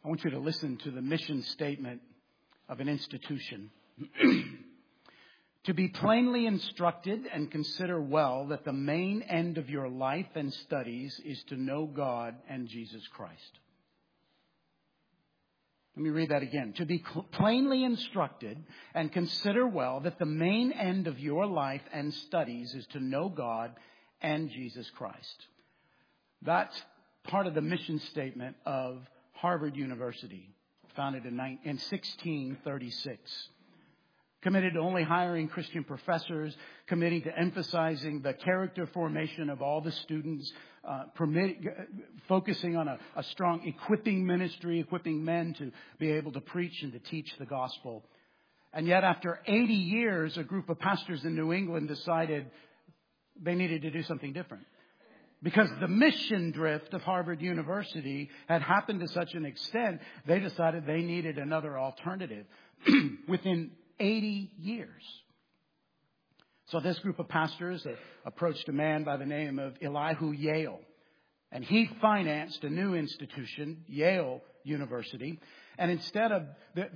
I want you to listen to the mission statement of an institution. To be plainly instructed and consider well that the main end of your life and studies is to know God and Jesus Christ. Let me read that again. To be plainly instructed and consider well that the main end of your life and studies is to know God and Jesus Christ. That's part of the mission statement of Harvard University, founded in 1636. Committed to only hiring Christian professors, committing to emphasizing the character formation of all the students, focusing on a strong equipping ministry, equipping men to be able to preach and to teach the gospel. And yet after 80 years, a group of pastors in New England decided they needed to do something different. Because the mission drift of Harvard University had happened to such an extent, they decided they needed another alternative within 80 years. So this group of pastors approached a man by the name of Elihu Yale. And he financed a new institution, Yale University. And instead of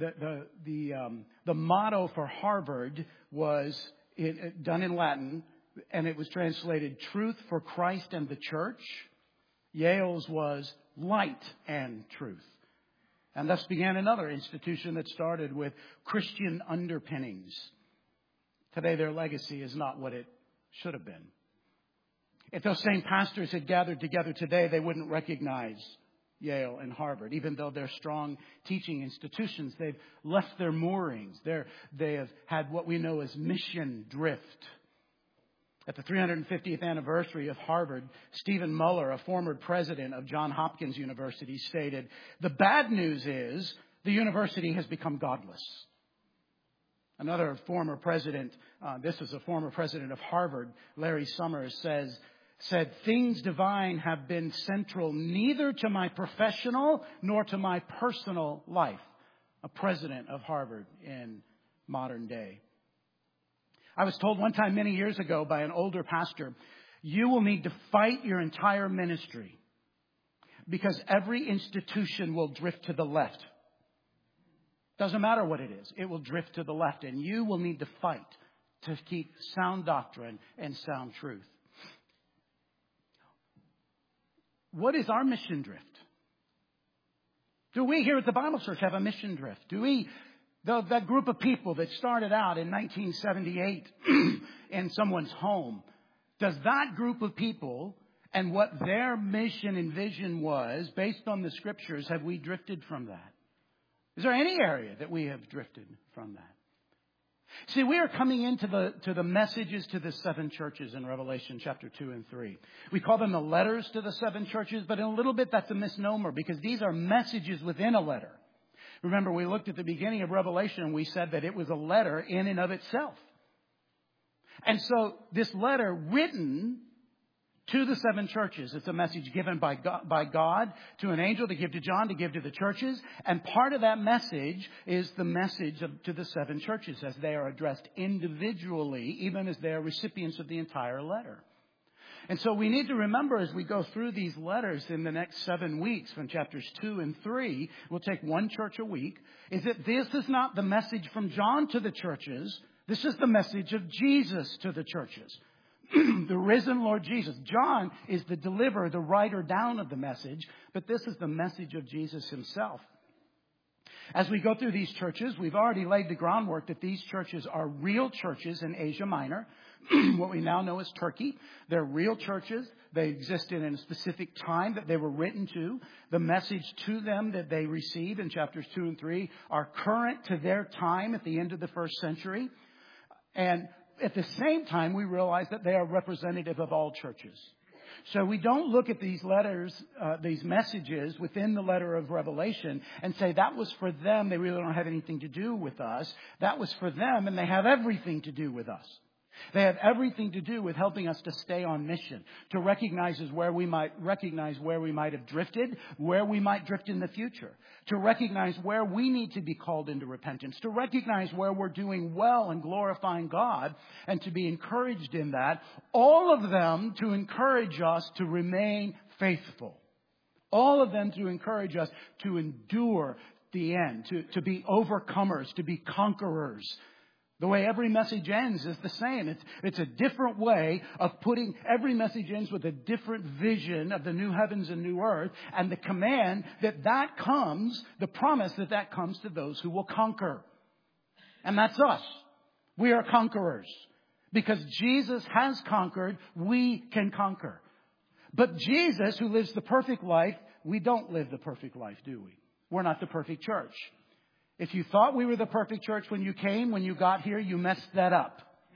the motto for Harvard was done in Latin, and it was translated Truth for Christ and the Church. Yale's was Light and Truth. And thus began another institution that started with Christian underpinnings. Today their legacy is not what it should have been. If those same pastors had gathered together today, they wouldn't recognize Yale and Harvard. Even though they're strong teaching institutions, they've left their moorings. They have had what we know as mission drift. At the 350th anniversary of Harvard, Stephen Muller, a former president of Johns Hopkins University, stated, "The bad news is the university has become godless." Another former president, this was a former president of Harvard, Larry Summers, said, "Things divine have been central neither to my professional nor to my personal life." A president of Harvard in modern day. I was told one time many years ago by an older pastor, you will need to fight your entire ministry because every institution will drift to the left. Doesn't matter what it is. It will drift to the left, and you will need to fight to keep sound doctrine and sound truth. What is our mission drift? Do we here at the Bible Church have a mission drift? Do we... That group of people that started out in 1978 in someone's home, does that group of people and what their mission and vision was based on the Scriptures, have we drifted from that? Is there any area that we have drifted from that? See, we are coming into the messages to the 7 churches in Revelation chapter 2 and 3. We call them the letters to the 7 churches, but in a little bit that's a misnomer because these are messages within a letter. Remember, we looked at the beginning of Revelation and we said that it was a letter in and of itself. And so this letter written to the 7 churches, it's a message given by God to an angel to give to John, to give to the churches. And part of that message is the message to the 7 churches as they are addressed individually, even as they are recipients of the entire letter. And so we need to remember as we go through these letters in the next 7 weeks from chapters 2 and 3, we'll take one church a week, is that this is not the message from John to the churches. This is the message of Jesus to the churches. The risen Lord Jesus. John is the deliverer, the writer down of the message, but this is the message of Jesus himself. As we go through these churches, we've already laid the groundwork that these churches are real churches in Asia Minor, what we now know as Turkey. They're real churches. They existed in a specific time that they were written to. The message to them that they receive in chapters 2 and 3 are current to their time at the end of the first century. And at the same time, we realize that they are representative of all churches. So we don't look at these letters, these messages within the letter of Revelation and say that was for them. They really don't have anything to do with us. That was for them, and they have everything to do with us. They have everything to do with helping us to stay on mission, to recognize where we might have drifted, where we might drift in the future, to recognize where we need to be called into repentance, to recognize where we're doing well and glorifying God, and to be encouraged in that. All of them to encourage us to remain faithful. All of them to encourage us to endure the end, to be overcomers, to be conquerors. The way every message ends is the same. It's a different way of putting, every message ends with a different vision of the new heavens and new earth, and the command that comes, the promise that comes to those who will conquer. And that's us. We are conquerors. Because Jesus has conquered, we can conquer. But Jesus, who lives the perfect life, we don't live the perfect life, do we? We're not the perfect church. If you thought we were the perfect church when you got here, you messed that up.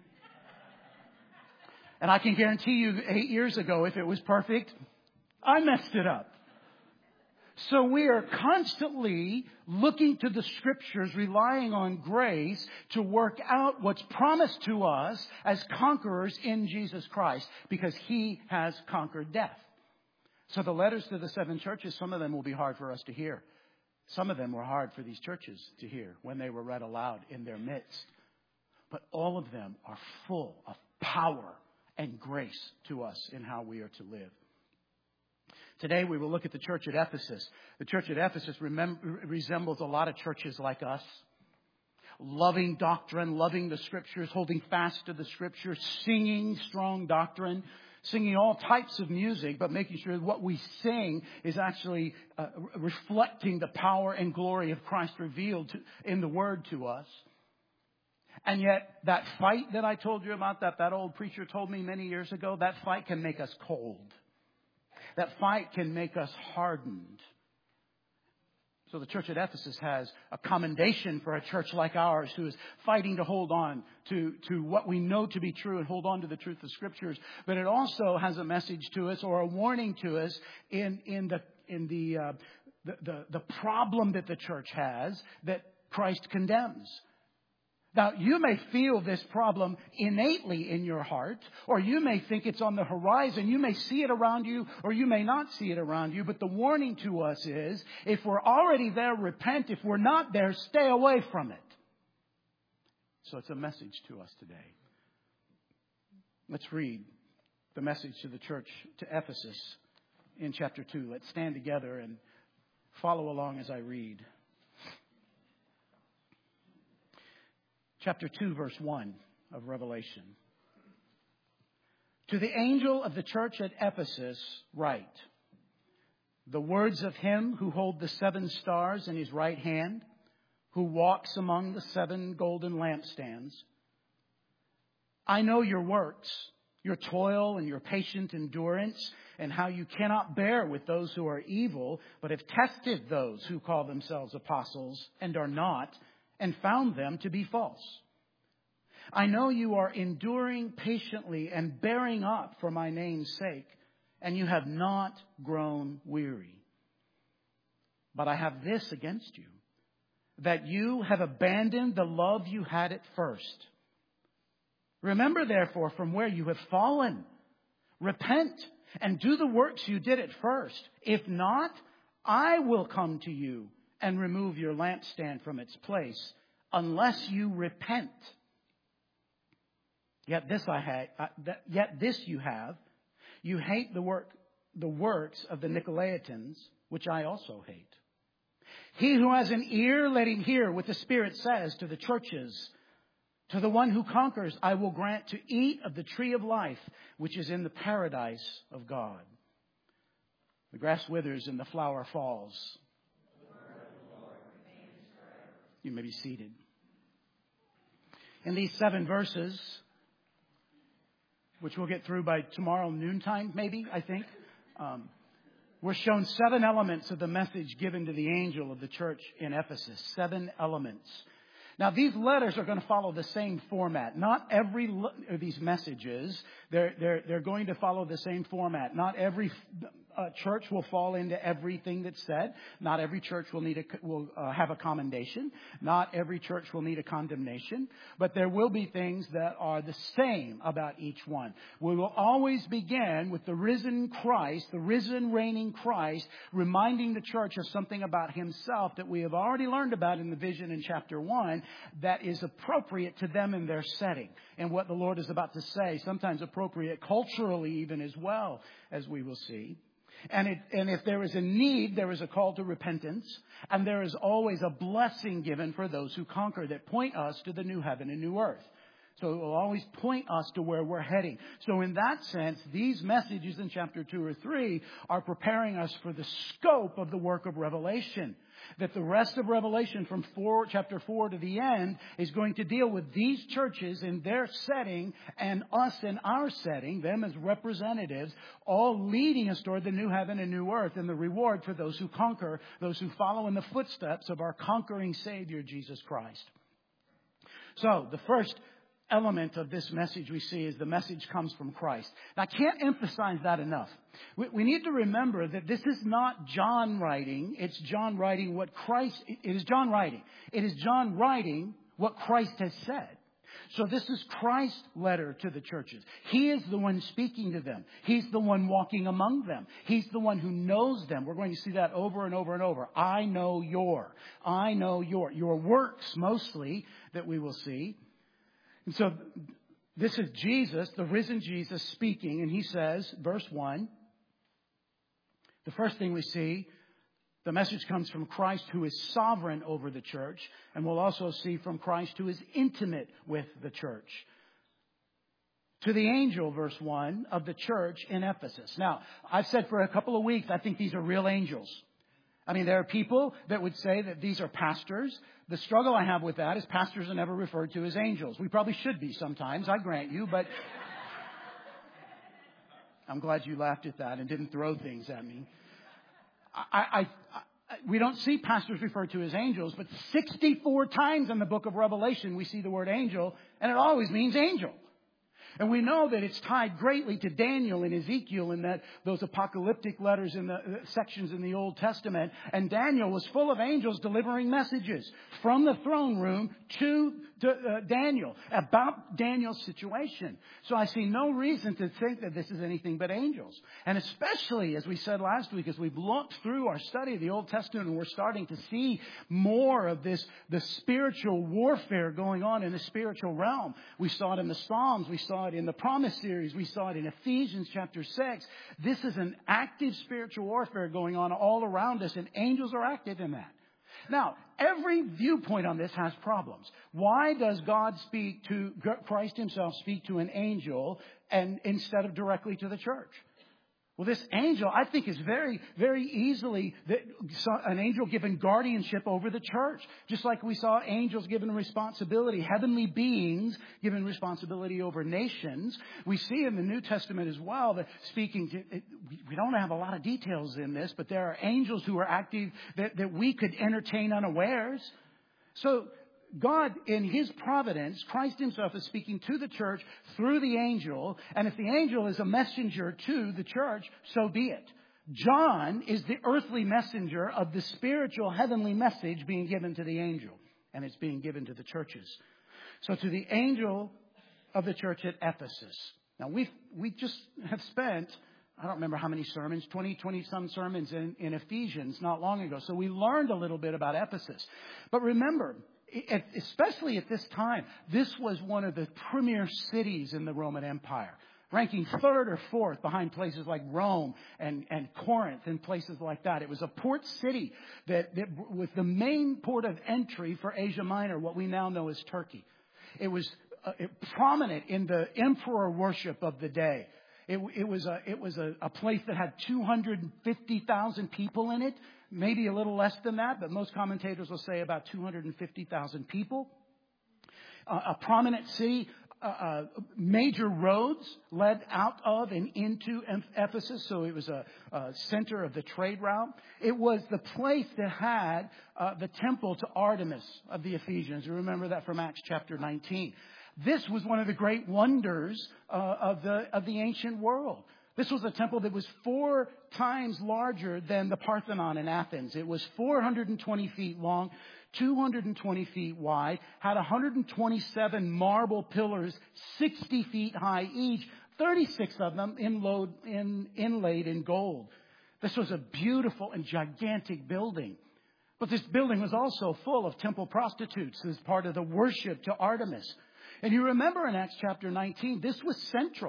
And I can guarantee you 8 years ago, if it was perfect, I messed it up. So we are constantly looking to the Scriptures, relying on grace to work out what's promised to us as conquerors in Jesus Christ, because He has conquered death. So the letters to the 7 churches, some of them will be hard for us to hear. Some of them were hard for these churches to hear when they were read aloud in their midst. But all of them are full of power and grace to us in how we are to live. Today we will look at the church at Ephesus. The church at Ephesus resembles a lot of churches like us. Loving doctrine, loving the Scriptures, holding fast to the Scriptures, singing strong doctrine, singing all types of music, but making sure what we sing is actually reflecting the power and glory of Christ revealed in the Word to us. And yet that fight that I told you about, that old preacher told me many years ago, that fight can make us cold. That fight can make us hardened. So the church at Ephesus has a commendation for a church like ours who is fighting to hold on to what we know to be true and hold on to the truth of Scriptures. But it also has a message to us, or a warning to us in the problem that the church has that Christ condemns. Now, you may feel this problem innately in your heart, or you may think it's on the horizon. You may see it around you, or you may not see it around you. But the warning to us is, if we're already there, repent. If we're not there, stay away from it. So it's a message to us today. Let's read the message to the church to Ephesus in chapter 2. Let's stand together and follow along as I read. Chapter 2, verse 1 of Revelation. To the angel of the church at Ephesus write, the words of Him who holds the 7 stars in His right hand, who walks among the 7 golden lampstands. I know your works, your toil and your patient endurance, and how you cannot bear with those who are evil, but have tested those who call themselves apostles and are not, and found them to be false. I know you are enduring patiently and bearing up for my name's sake, and you have not grown weary. But I have this against you, that you have abandoned the love you had at first. Remember, therefore, from where you have fallen. Repent and do the works you did at first. If not, I will come to you and remove your lampstand from its place, unless you repent. Yet this you have. You hate the works of the Nicolaitans, which I also hate. He who has an ear, let him hear what the Spirit says to the churches. To the one who conquers, I will grant to eat of the tree of life, which is in the paradise of God. The grass withers and the flower falls. You may be seated. In these 7 verses, which we'll get through by tomorrow noontime, maybe, I think, we're shown 7 elements of the message given to the angel of the church in Ephesus. 7 elements. Now, these letters are going to follow the same format. Not every of these messages, they're going to follow the same format. Not every church will fall into everything that's said. Not every church will have a commendation. Not every church will need a condemnation. But there will be things that are the same about each one. We will always begin with the risen Christ, the risen reigning Christ, reminding the church of something about Himself that we have already learned about in the vision in chapter 1 that is appropriate to them in their setting and what the Lord is about to say, sometimes appropriate culturally even as well, as we will see. And if there is a need, there is a call to repentance. And there is always a blessing given for those who conquer that point us to the new heaven and new earth. So it will always point us to where we're heading. So in that sense, these messages in chapter 2 or 3 are preparing us for the scope of the work of Revelation. That the rest of Revelation from chapter 4 to the end is going to deal with these churches in their setting and us in our setting, them as representatives, all leading us toward the new heaven and new earth and the reward for those who conquer, those who follow in the footsteps of our conquering Savior, Jesus Christ. So the first element of this message we see is the message comes from Christ. Now, I can't emphasize that enough. We need to remember that this is not John writing. It's John writing what Christ... It is John writing. It is John writing what Christ has said. So this is Christ's letter to the churches. He is the one speaking to them. He's the one walking among them. He's the one who knows them. We're going to see that over and over and over. I know your works mostly that we will see. And so this is Jesus, the risen Jesus speaking. And he says, verse 1, the first thing we see, the message comes from Christ who is sovereign over the church. And we'll also see from Christ who is intimate with the church. To the angel, verse 1, of the church in Ephesus. Now, I've said for a couple of weeks, I think these are real angels. I mean, there are people that would say that these are pastors. The struggle I have with that is pastors are never referred to as angels. We probably should be sometimes, I grant you, but I'm glad you laughed at that and didn't throw things at me. We don't see pastors referred to as angels, but 64 times in the book of Revelation we see the word angel, and it always means angel. And we know that it's tied greatly to Daniel and Ezekiel and that those apocalyptic letters in the sections in the Old Testament. And Daniel was full of angels delivering messages from the throne room to Daniel about Daniel's situation. So I see no reason to think that this is anything but angels. And especially, as we said last week, as we've looked through our study of the Old Testament, and we're starting to see more of this, the spiritual warfare going on in the spiritual realm. We saw it in the Psalms. We saw it in the Promise series. We saw it in Ephesians chapter 6. This is an active spiritual warfare going on all around us, and angels are active in that. Now, every viewpoint on this has problems. Why does God speak to, Christ himself speak to an angel and instead of directly to the church? Well, this angel, I think, is very, very easily an angel given guardianship over the church. Just like we saw angels given responsibility, heavenly beings given responsibility over nations. We see in the New Testament as well that speaking to, we don't have a lot of details in this, but there are angels who are active that we could entertain unawares. So God, in his providence, Christ himself is speaking to the church through the angel. And if the angel is a messenger to the church, so be it. John is the earthly messenger of the spiritual heavenly message being given to the angel. And it's being given to the churches. So to the angel of the church at Ephesus. Now we just have spent, I don't remember how many sermons, 20 some sermons in Ephesians not long ago. So we learned a little bit about Ephesus. But remember, especially at this time, this was one of the premier cities in the Roman Empire, ranking third or fourth behind places like Rome and Corinth and places like that. It was a port city that was the main port of entry for Asia Minor, what we now know as Turkey. It was prominent in the emperor worship of the day. It was a place that had 250,000 people in it. Maybe a little less than that, but most commentators will say about 250,000 people. A prominent city, major roads led out of and into Ephesus, so it was a center of the trade route. It was the place that had the temple to Artemis of the Ephesians. You remember that from Acts chapter 19. This was one of the great wonders of the ancient world. This was a temple that was 4 times larger than the Parthenon in Athens. It was 420 feet long, 220 feet wide, had 127 marble pillars, 60 feet high each, 36 of them inlaid in gold. This was a beautiful and gigantic building. But this building was also full of temple prostitutes as part of the worship to Artemis. And you remember in Acts chapter 19, this was central.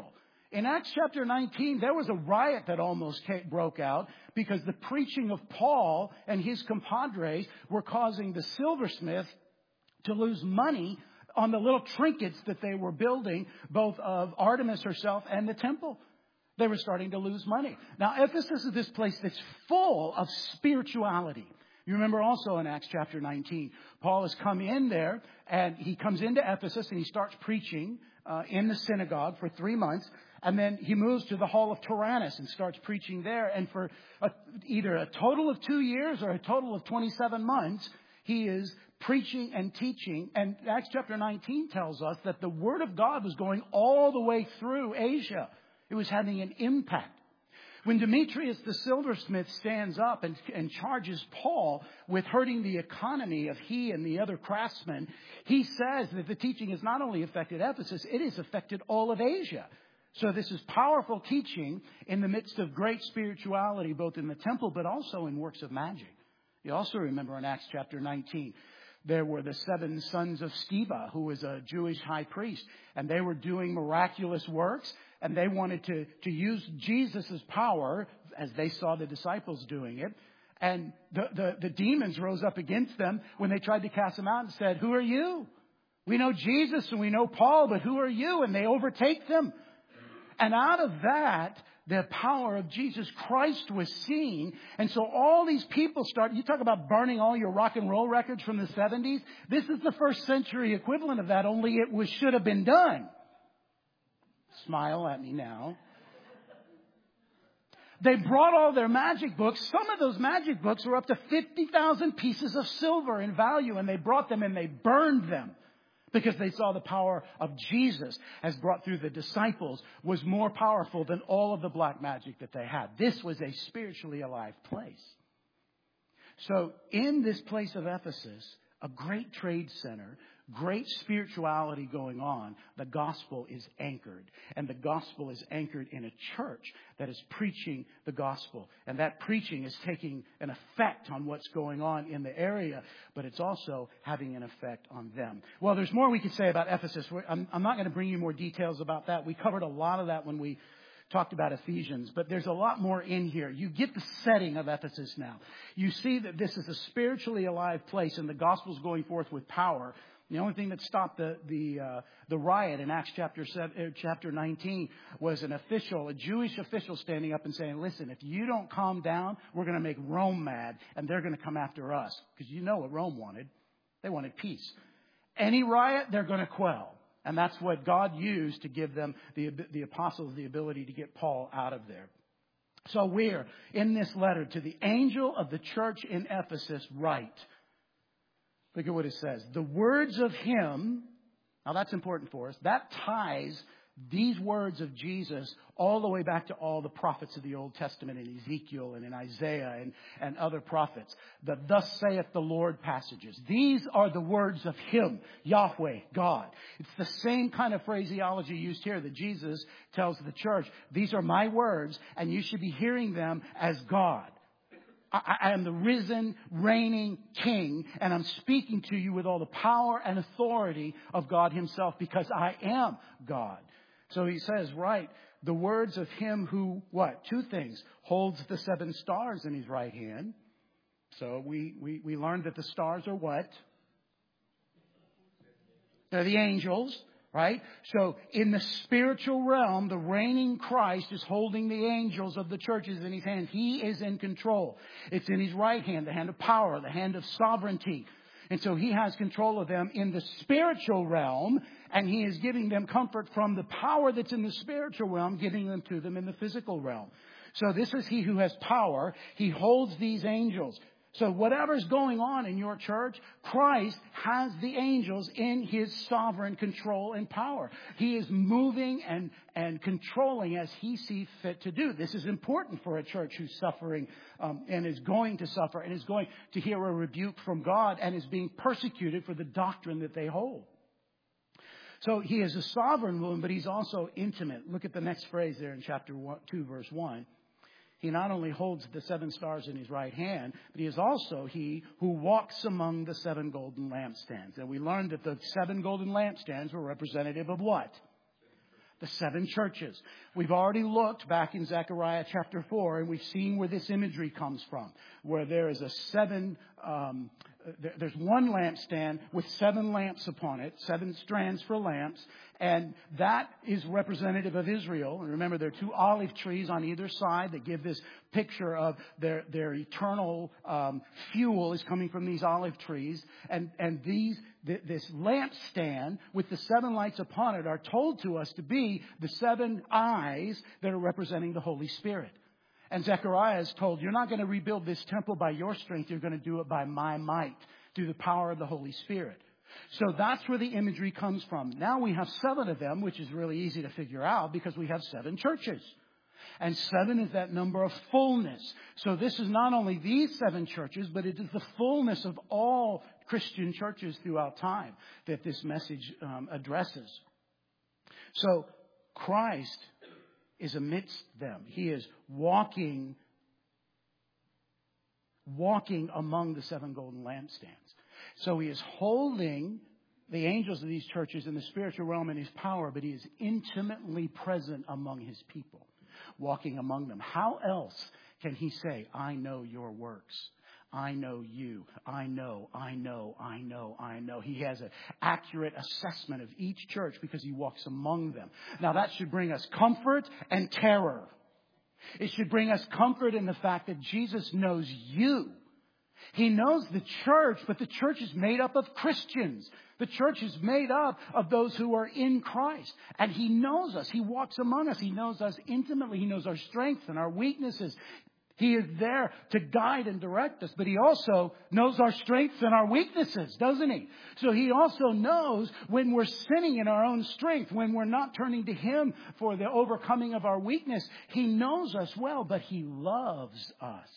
In Acts chapter 19, there was a riot that almost broke out because the preaching of Paul and his compadres were causing the silversmith to lose money on the little trinkets that they were building, both of Artemis herself and the temple. They were starting to lose money. Now, Ephesus is this place that's full of spirituality. You remember also in Acts chapter 19, Paul has come in there, and he comes into Ephesus and he starts preaching in the synagogue for 3 months. And then he moves to the hall of Tyrannus and starts preaching there. And for either a total of 2 years or a total of 27 months, he is preaching and teaching. And Acts chapter 19 tells us that the word of God was going all the way through Asia. It was having an impact. When Demetrius the silversmith stands up and charges Paul with hurting the economy of he and the other craftsmen, he says that the teaching has not only affected Ephesus, it has affected all of Asia. So this is powerful teaching in the midst of great spirituality, both in the temple but also in works of magic. You also remember in Acts chapter 19, there were the 7 sons of Sceva, who was a Jewish high priest, and they were doing miraculous works, and they wanted to use Jesus' power as they saw the disciples doing it. And the demons rose up against them when they tried to cast them out and said, "Who are you? We know Jesus and we know Paul, but who are you?" And they overtake them. And out of that, the power of Jesus Christ was seen. And so all these people you talk about burning all your rock and roll records from the 70s. This is the first century equivalent of that, only it should have been done. Smile at me now. They brought all their magic books. Some of those magic books were up to 50,000 pieces of silver in value. And they brought them and they burned them, because they saw the power of Jesus as brought through the disciples was more powerful than all of the black magic that they had. This was a spiritually alive place. So in this place of Ephesus, a great trade center, great spirituality going on, the gospel is anchored. And the gospel is anchored in a church that is preaching the gospel. And that preaching is taking an effect on what's going on in the area, but it's also having an effect on them. Well, there's more we could say about Ephesus. I'm not going to bring you more details about that. We covered a lot of that when we talked about Ephesians, but there's a lot more in here. You get the setting of Ephesus now. You see that this is a spiritually alive place, and the gospel's going forth with power. The only thing that stopped the riot in Acts chapter 19 was a Jewish official standing up and saying, "Listen, if you don't calm down, we're going to make Rome mad, and they're going to come after us." Because you know what Rome wanted. They wanted peace. Any riot, they're going to quell. And that's what God used to give them, the apostles, the ability to get Paul out of there. So we're in this letter to the angel of the church in Ephesus write. Look at what it says. The words of him. Now that's important for us. That ties these words of Jesus all the way back to all the prophets of the Old Testament in Ezekiel and in Isaiah and other prophets. The "thus saith the Lord" passages. These are the words of him, Yahweh, God. It's the same kind of phraseology used here that Jesus tells the church. These are my words, and you should be hearing them as God. I am the risen, reigning King, and I'm speaking to you with all the power and authority of God himself, because I am God. So he says, right, the words of him who, what? 2 things. Holds the 7 stars in his right hand. So we learned that the stars are what? They're the angels, right? So in the spiritual realm, the reigning Christ is holding the angels of the churches in his hand. He is in control. It's in his right hand, the hand of power, the hand of sovereignty. And so he has control of them in the spiritual realm, and he is giving them comfort from the power that's in the spiritual realm, giving them to them in the physical realm. So this is he who has power. He holds these angels. So whatever's going on in your church, Christ has the angels in his sovereign control and power. He is moving and controlling as he sees fit to do. This is important for a church who's suffering and is going to suffer and is going to hear a rebuke from God and is being persecuted for the doctrine that they hold. So he is a sovereign one, but he's also intimate. Look at the next phrase there in chapter 2, verse 1. He not only holds the 7 stars in his right hand, but he is also he who walks among the 7 golden lampstands. And we learned that the 7 golden lampstands were representative of what? The 7 churches. We've already looked back in Zechariah chapter 4, and we've seen where this imagery comes from, where there is there's one lampstand with 7 lamps upon it, 7 strands for lamps, and that is representative of Israel. And remember, there are 2 olive trees on either side that give this picture of their eternal fuel is coming from these olive trees, and this lampstand with the 7 lights upon it are told to us to be the 7 eyes that are representing the Holy Spirit. And Zechariah is told, you're not going to rebuild this temple by your strength. You're going to do it by my might, through the power of the Holy Spirit. So that's where the imagery comes from. Now we have 7 of them, which is really easy to figure out because we have 7 churches. And 7 is that number of fullness. So this is not only these 7 churches, but it is the fullness of all Christian churches throughout time that this message addresses. So Christ is amidst them. He is walking among the 7 golden lampstands. So he is holding the angels of these churches in the spiritual realm in his power, but he is intimately present among his people, walking among them. How else can he say, I know your works? I know you. I know. He has an accurate assessment of each church because he walks among them. Now that should bring us comfort and terror. It should bring us comfort in the fact that Jesus knows you. He knows the church, but the church is made up of Christians. The church is made up of those who are in Christ. And he knows us. He walks among us. He knows us intimately. He knows our strengths and our weaknesses. He is there to guide and direct us, but he also knows our strengths and our weaknesses, doesn't he? So he also knows when we're sinning in our own strength, when we're not turning to him for the overcoming of our weakness. He knows us well, but he loves us.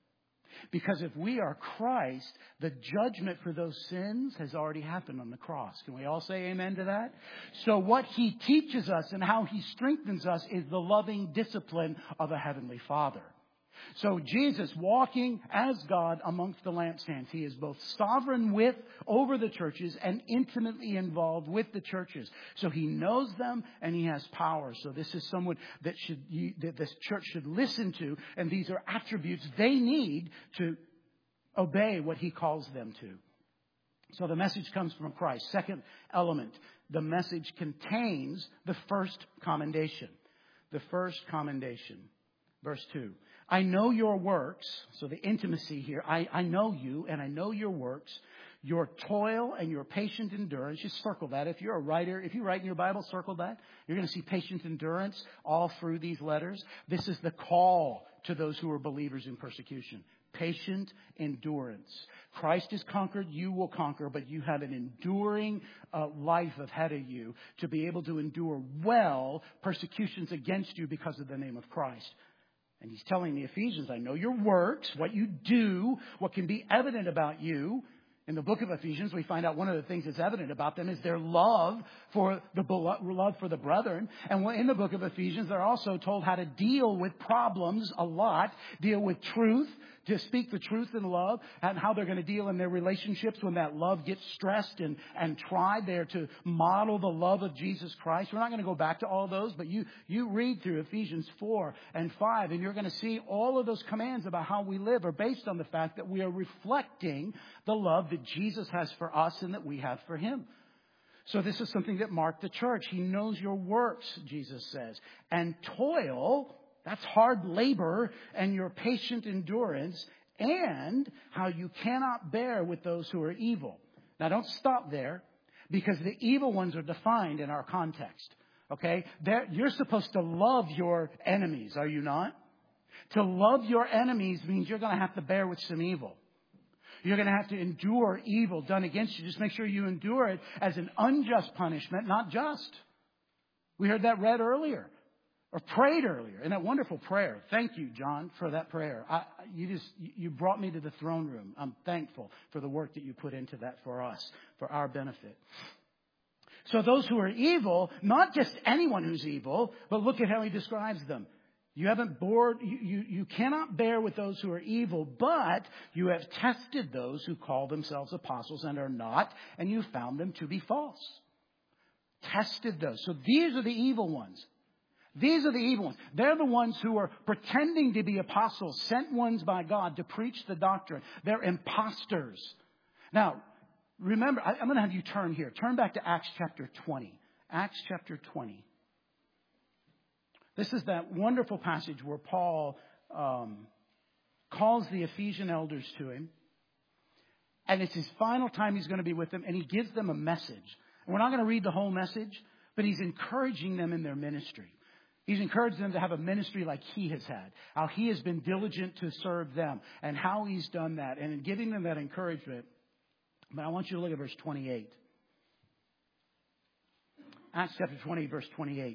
Because if we are Christ, the judgment for those sins has already happened on the cross. Can we all say amen to that? So what he teaches us and how he strengthens us is the loving discipline of a heavenly Father. So Jesus walking as God amongst the lampstands. He is both sovereign over the churches and intimately involved with the churches. So he knows them and he has power. So this is someone that this church should listen to. And these are attributes they need to obey what he calls them to. So the message comes from Christ. Second element, the message contains the first commendation. The first commendation. Verse 2. I know your works. So the intimacy here. I know you and I know your works. Your toil and your patient endurance. Just circle that. If you're a writer, if you write in your Bible, circle that. You're going to see patient endurance all through these letters. This is the call to those who are believers in persecution. Patient endurance. Christ has conquered, you will conquer, but you have an enduring life ahead of you to be able to endure well persecutions against you because of the name of Christ. And he's telling the Ephesians, I know your works, what you do, what can be evident about you. In the book of Ephesians, we find out one of the things that's evident about them is their love for the brethren. And in the book of Ephesians, they're also told how to deal with problems a lot, deal with truth, to speak the truth in love, and how they're going to deal in their relationships when that love gets stressed and tried. They're to model the love of Jesus Christ. We're not going to go back to all those, but you read through Ephesians 4 and 5, and you're going to see all of those commands about how we live are based on the fact that we are reflecting the love that Jesus has for us and that we have for him. So this is something that marked the church. He knows your works, Jesus says. And toil, that's hard labor, and your patient endurance, and how you cannot bear with those who are evil. Now don't stop there, because the evil ones are defined in our context. Okay? You're supposed to love your enemies, are you not? To love your enemies means you're going to have to bear with some evil. You're going to have to endure evil done against you. Just make sure you endure it as an unjust punishment, not just. We heard that read earlier, or prayed earlier in that wonderful prayer. Thank you, John, for that prayer. You brought me to the throne room. I'm thankful for the work that you put into that for us, for our benefit. So those who are evil, not just anyone who's evil, but look at how he describes them. You cannot bear with those who are evil, but you have tested those who call themselves apostles and are not, and you found them to be false. tested those. So these are the evil ones. These are the evil ones. They're the ones who are pretending to be apostles, sent ones by God to preach the doctrine. They're imposters. Now, remember, I'm going to have you turn here. Turn back to Acts chapter 20. Acts chapter 20. This is that wonderful passage where Paul calls the Ephesian elders to him. And it's his final time he's going to be with them. And he gives them a message. And we're not going to read the whole message, but he's encouraging them in their ministry. He's encouraged them to have a ministry like he has had. How he has been diligent to serve them. And how he's done that. And in giving them that encouragement. But I want you to look at verse 28. Acts chapter 20, verse 28.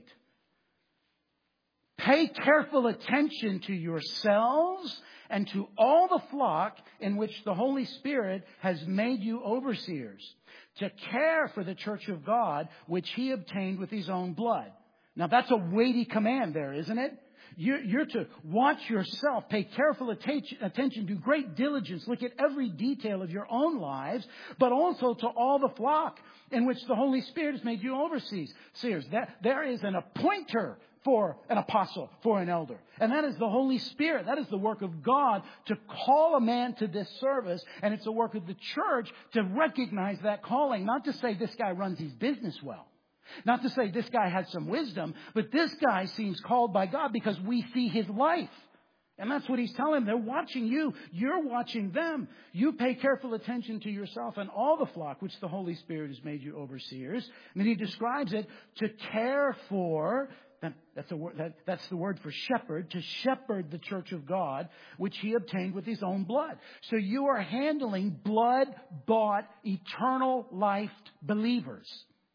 Pay careful attention to yourselves and to all the flock in which the Holy Spirit has made you overseers, to care for the church of God, which he obtained with his own blood. Now that's a weighty command there, isn't it? You're to watch yourself, pay careful attention, do great diligence, look at every detail of your own lives, but also to all the flock in which the Holy Spirit has made you overseers. There is an appointer for an apostle, for an elder. And that is the Holy Spirit. That is the work of God to call a man to this service. And it's the work of the church to recognize that calling. Not to say this guy runs his business well. Not to say this guy has some wisdom. But this guy seems called by God because we see his life. And that's what he's telling them. They're watching you. You're watching them. You pay careful attention to yourself and all the flock which the Holy Spirit has made you overseers. And then he describes it to care for. That's the word for shepherd, to shepherd the church of God, which he obtained with his own blood. So you are handling blood-bought, eternal life believers.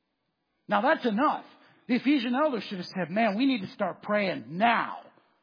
Now that's enough. The Ephesian elders should have said, man, we need to start praying now.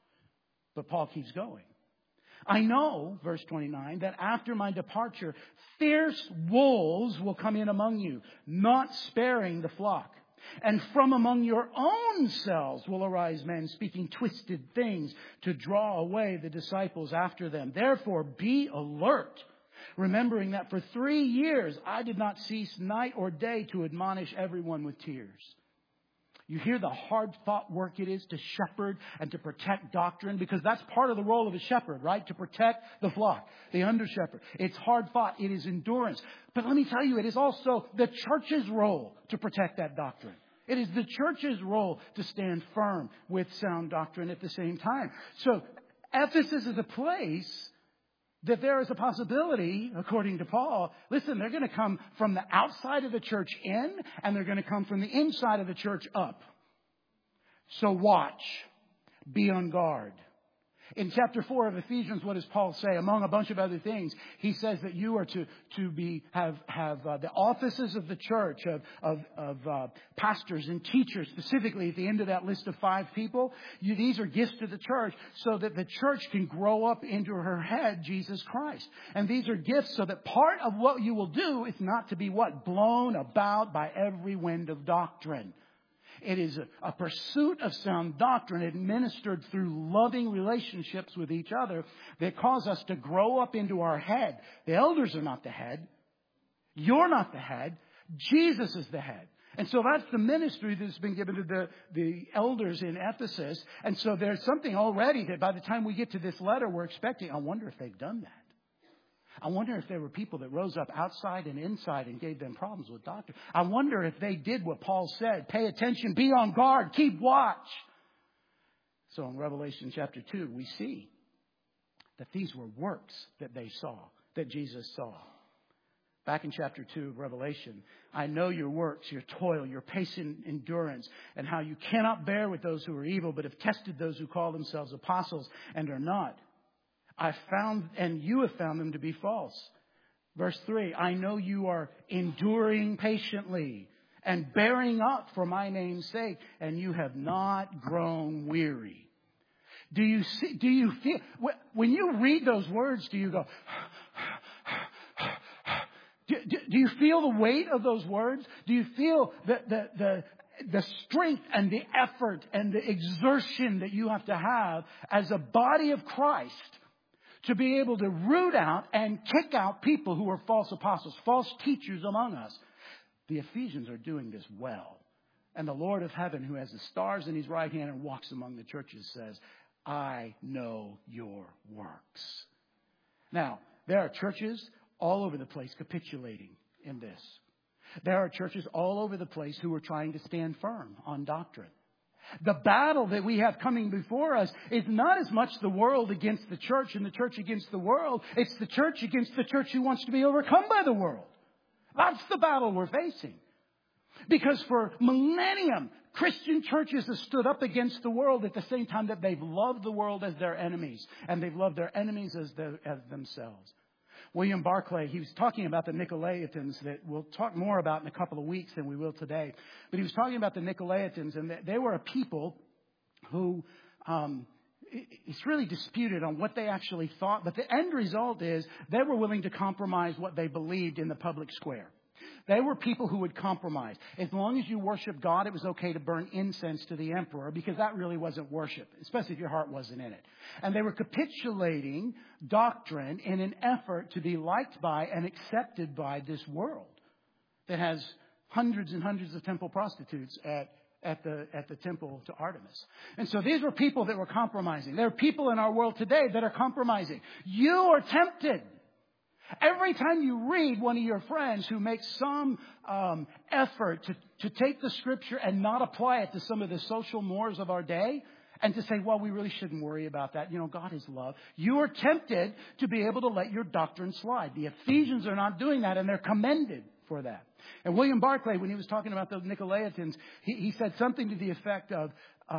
But Paul keeps going. I know, verse 29, that after my departure, fierce wolves will come in among you, not sparing the flock. And from among your own selves will arise men speaking twisted things to draw away the disciples after them. Therefore, be alert, remembering that for 3 years I did not cease night or day to admonish everyone with tears. You hear the hard-fought work it is to shepherd and to protect doctrine, because that's part of the role of a shepherd, right? To protect the flock, the under-shepherd. It's hard-fought. It is endurance. But let me tell you, it is also the church's role to protect that doctrine. It is the church's role to stand firm with sound doctrine at the same time. So Ephesus is a place that there is a possibility, according to Paul, listen, they're going to come from the outside of the church in, and they're going to come from the inside of the church up. So watch. Be on guard. In chapter 4 of Ephesians, what does Paul say? Among a bunch of other things, he says that you are to have the offices of the church of pastors and teachers, specifically at the end of that list of 5 people. These are gifts to the church so that the church can grow up into her head, Jesus Christ. And these are gifts so that part of what you will do is not to be what? Blown about by every wind of doctrine. It is a pursuit of sound doctrine administered through loving relationships with each other that cause us to grow up into our head. The elders are not the head. You're not the head. Jesus is the head. And so that's the ministry that's been given to the elders in Ephesus. And so there's something already that by the time we get to this letter, we're expecting. I wonder if they've done that. I wonder if there were people that rose up outside and inside and gave them problems with doctrine. I wonder if they did what Paul said. Pay attention, be on guard, keep watch. So in Revelation chapter 2, we see that these were works that they saw, that Jesus saw. Back in chapter 2 of Revelation, I know your works, your toil, your patient endurance, and how you cannot bear with those who are evil, but have tested those who call themselves apostles and are not. You have found them to be false. Verse 3, I know you are enduring patiently and bearing up for my name's sake, and you have not grown weary. Do you feel, when you read those words, do you go, do you feel the weight of those words? Do you feel the strength and the effort and the exertion that you have to have as a body of Christ to be able to root out and kick out people who are false apostles, false teachers among us? The Ephesians are doing this well. And the Lord of heaven, who has the stars in his right hand and walks among the churches, says, I know your works. Now, there are churches all over the place capitulating in this. There are churches all over the place who are trying to stand firm on doctrine. The battle that we have coming before us is not as much the world against the church and the church against the world. It's the church against the church who wants to be overcome by the world. That's the battle we're facing. Because for millennium, Christian churches have stood up against the world at the same time that they've loved the world as their enemies. And they've loved their enemies as themselves. William Barclay, he was talking about the Nicolaitans that we'll talk more about in a couple of weeks than we will today. But he was talking about the Nicolaitans, and they were a people who it's really disputed on what they actually thought. But the end result is they were willing to compromise what they believed in the public square. They were people who would compromise. As long as you worship God, it was okay to burn incense to the emperor because that really wasn't worship, especially if your heart wasn't in it. And they were capitulating doctrine in an effort to be liked by and accepted by this world that has hundreds and hundreds of temple prostitutes at the temple to Artemis. And so these were people that were compromising. There are people in our world today that are compromising. You are tempted. Every time you read one of your friends who makes some effort to take the Scripture and not apply it to some of the social mores of our day and to say, well, we really shouldn't worry about that. You know, God is love. You are tempted to be able to let your doctrine slide. The Ephesians are not doing that, and they're commended for that. And William Barclay, when he was talking about the Nicolaitans, he said something to the effect of,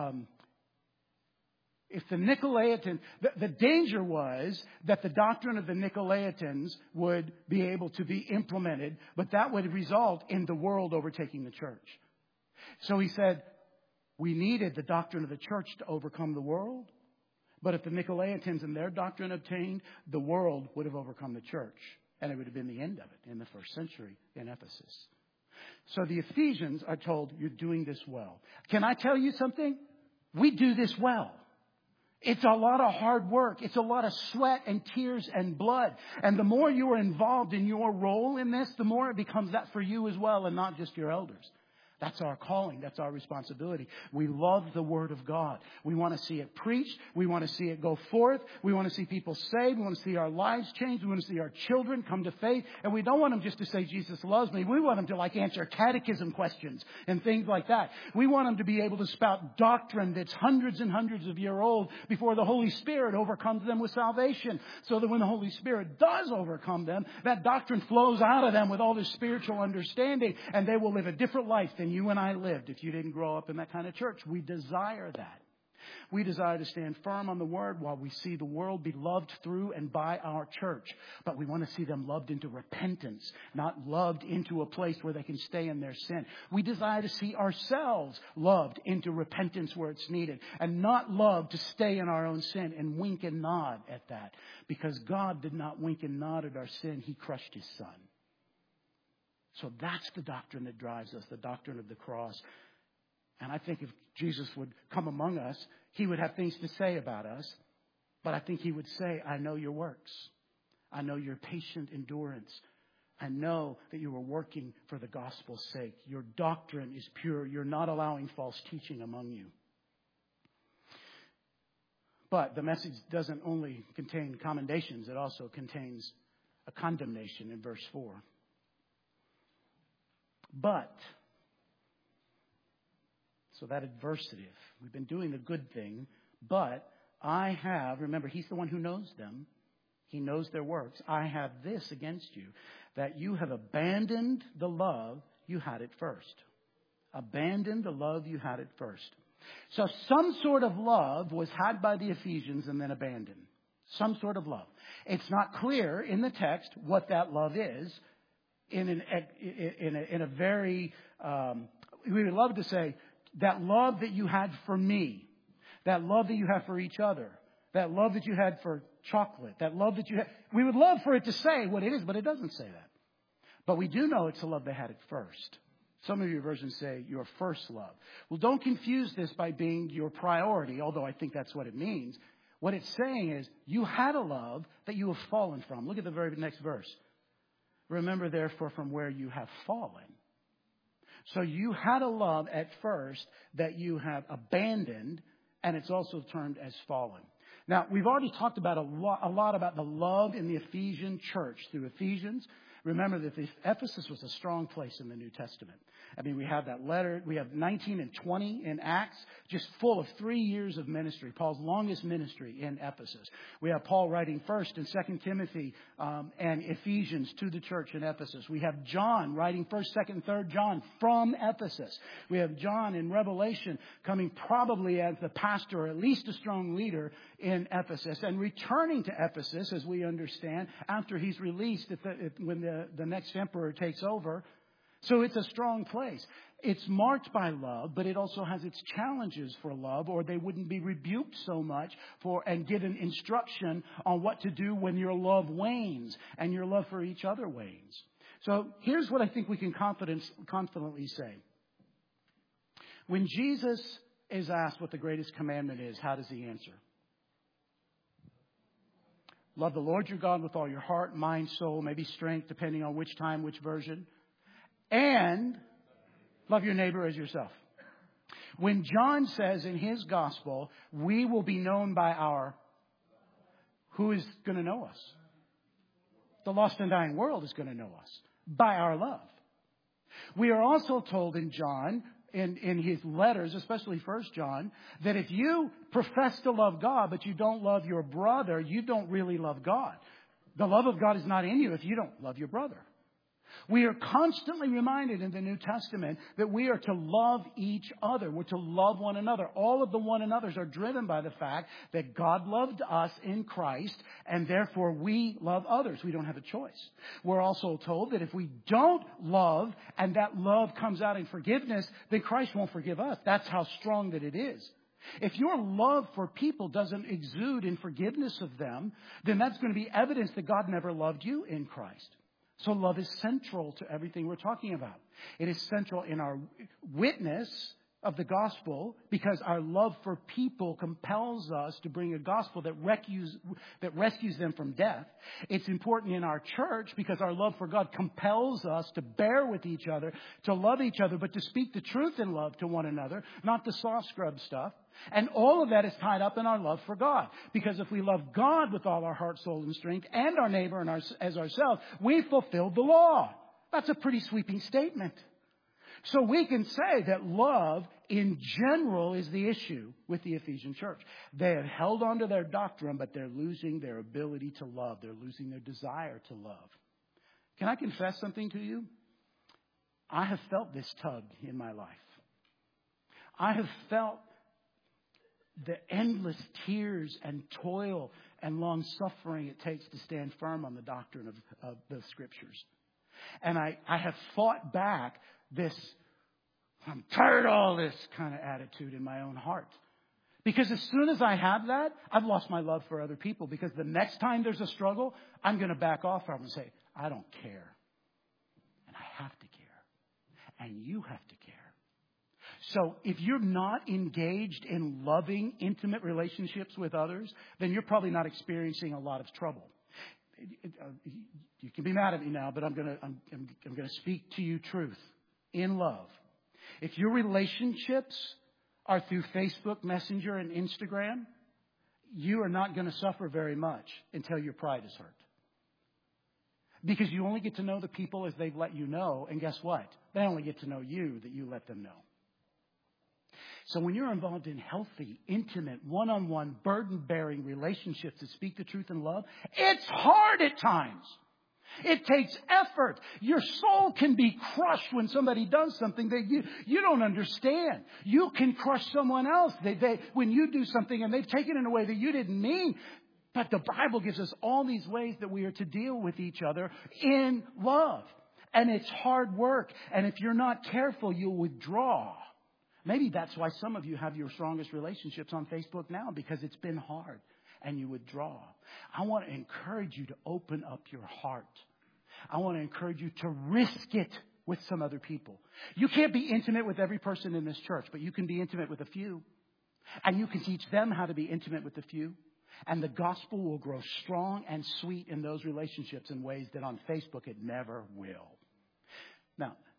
if the Nicolaitans, the danger was that the doctrine of the Nicolaitans would be able to be implemented, but that would result in the world overtaking the church. So he said, we needed the doctrine of the church to overcome the world. But if the Nicolaitans and their doctrine obtained, the world would have overcome the church. And it would have been the end of it in the first century in Ephesus. So the Ephesians are told, you're doing this well. Can I tell you something? We do this well. It's a lot of hard work. It's a lot of sweat and tears and blood. And the more you are involved in your role in this, the more it becomes that for you as well and not just your elders. That's our calling. That's our responsibility. We love the Word of God. We want to see it preached. We want to see it go forth. We want to see people saved. We want to see our lives change. We want to see our children come to faith. And we don't want them just to say, Jesus loves me. We want them to answer catechism questions and things like that. We want them to be able to spout doctrine that's hundreds and hundreds of years old before the Holy Spirit overcomes them with salvation. So that when the Holy Spirit does overcome them, that doctrine flows out of them with all this spiritual understanding, and they will live a different life than you and I lived if you didn't grow up in that kind of church. We desire that. We desire to stand firm on the Word while we see the world be loved through and by our church. But we want to see them loved into repentance, not loved into a place where they can stay in their sin. We desire to see ourselves loved into repentance where it's needed and not loved to stay in our own sin and wink and nod at that. Because God did not wink and nod at our sin. He crushed His Son. So that's the doctrine that drives us, the doctrine of the cross. And I think if Jesus would come among us, He would have things to say about us. But I think He would say, I know your works. I know your patient endurance. I know that you are working for the gospel's sake. Your doctrine is pure. You're not allowing false teaching among you. But the message doesn't only contain commendations. It also contains a condemnation in verse 4. But, so that adversative, we've been doing the good thing, but I have, remember, He's the one who knows them. He knows their works. I have this against you, that you have abandoned the love you had at first. Abandoned the love you had at first. So some sort of love was had by the Ephesians and then abandoned. Some sort of love. It's not clear in the text what that love is. In a very, we would love to say, that love that you had for me, that love that you have for each other, that love that you had for chocolate, that love that you had. We would love for it to say what it is, but it doesn't say that. But we do know it's the love they had at first. Some of your versions say your first love. Well, don't confuse this by being your priority, although I think that's what it means. What it's saying is you had a love that you have fallen from. Look at the very next verse. Remember, therefore, from where you have fallen. So you had a love at first that you have abandoned, and it's also termed as fallen. Now, we've already talked about a lot about the love in the Ephesian church through Ephesians. Remember that Ephesus was a strong place in the New Testament. I mean, we have that letter. We have 19 and 20 in Acts, just full of 3 years of ministry, Paul's longest ministry in Ephesus. We have Paul writing 1st and 2nd Timothy and Ephesians to the church in Ephesus. We have John writing 1st, 2nd, and 3rd John from Ephesus. We have John in Revelation coming probably as the pastor or at least a strong leader in Ephesus and returning to Ephesus, as we understand, after he's released when the next emperor takes over. So it's a strong place. It's marked by love, but it also has its challenges for love, or they wouldn't be rebuked so much and given instruction on what to do when your love wanes and your love for each other wanes. So here's what I think we can confidently say. When Jesus is asked what the greatest commandment is, how does he answer? Love the Lord your God with all your heart, mind, soul, maybe strength, depending on which time, which version. And love your neighbor as yourself. When John says in his gospel, we will be known by who is going to know us? The lost and dying world is going to know us by our love. We are also told in John, in his letters, especially 1 John, that if you profess to love God, but you don't love your brother, you don't really love God. The love of God is not in you if you don't love your brother. We are constantly reminded in the New Testament that we are to love each other. We're to love one another. All of the one another's are driven by the fact that God loved us in Christ, and therefore we love others. We don't have a choice. We're also told that if we don't love, and that love comes out in forgiveness, then Christ won't forgive us. That's how strong that it is. If your love for people doesn't exude in forgiveness of them, then that's going to be evidence that God never loved you in Christ. So love is central to everything we're talking about. It is central in our witness of the gospel because our love for people compels us to bring a gospel that rescues them from death. It's important in our church because our love for God compels us to bear with each other, to love each other, but to speak the truth in love to one another, not the soft scrub stuff. And all of that is tied up in our love for God. Because if we love God with all our heart, soul, and strength, and our neighbor as ourselves, we fulfilled the law. That's a pretty sweeping statement. So we can say that love in general is the issue with the Ephesian church. They have held on to their doctrine, but they're losing their ability to love. They're losing their desire to love. Can I confess something to you? I have felt this tug in my life. I have felt the endless tears and toil and long suffering it takes to stand firm on the doctrine of the Scriptures. And I have fought back this, I'm tired of all this kind of attitude in my own heart. Because as soon as I have that, I've lost my love for other people. Because the next time there's a struggle, I'm going to back off from it and say, I don't care. And I have to care. And you have to care. So if you're not engaged in loving, intimate relationships with others, then you're probably not experiencing a lot of trouble. You can be mad at me now, but I'm going to speak to you truth in love. If your relationships are through Facebook, Messenger, and Instagram, you are not going to suffer very much until your pride is hurt. Because you only get to know the people as they've let you know, and guess what? They only get to know you that you let them know. So when you're involved in healthy, intimate, one-on-one, burden-bearing relationships that speak the truth in love, it's hard at times. It takes effort. Your soul can be crushed when somebody does something that you don't understand. You can crush someone else when you do something and they've taken it in a way that you didn't mean. But the Bible gives us all these ways that we are to deal with each other in love. And it's hard work. And if you're not careful, you'll withdraw. Maybe that's why some of you have your strongest relationships on Facebook now, because it's been hard and you withdraw. I want to encourage you to open up your heart. I want to encourage you to risk it with some other people. You can't be intimate with every person in this church, but you can be intimate with a few. And you can teach them how to be intimate with a few. And the gospel will grow strong and sweet in those relationships in ways that on Facebook it never will. Now,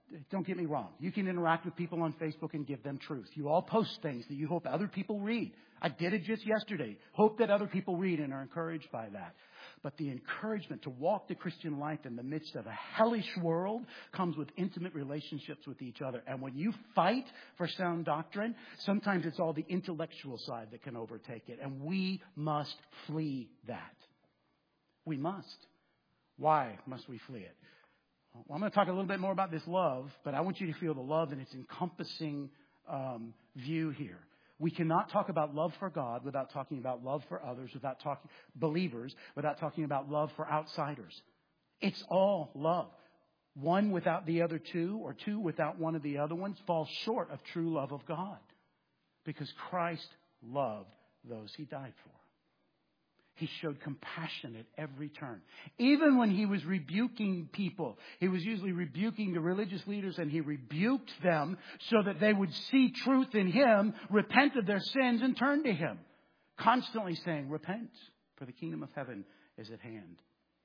don't get me wrong. You can interact with people on Facebook and give them truth. You all post things that you hope other people read. I did it just yesterday. Hope that other people read and are encouraged by that. But the encouragement to walk the Christian life in the midst of a hellish world comes with intimate relationships with each other. And when you fight for sound doctrine, sometimes it's all the intellectual side that can overtake it. And we must flee that. We must. Why must we flee it? Well, I'm going to talk a little bit more about this love, but I want you to feel the love in its encompassing view here. We cannot talk about love for God without talking about love for others, without talking believers, without talking about love for outsiders. It's all love. One without the other two, or two without one of the other ones, falls short of true love of God. Because Christ loved those He died for. He showed compassion at every turn. Even when He was rebuking people, He was usually rebuking the religious leaders, and He rebuked them so that they would see truth in Him, repent of their sins, and turn to Him. Constantly saying, repent, for the kingdom of heaven is at hand.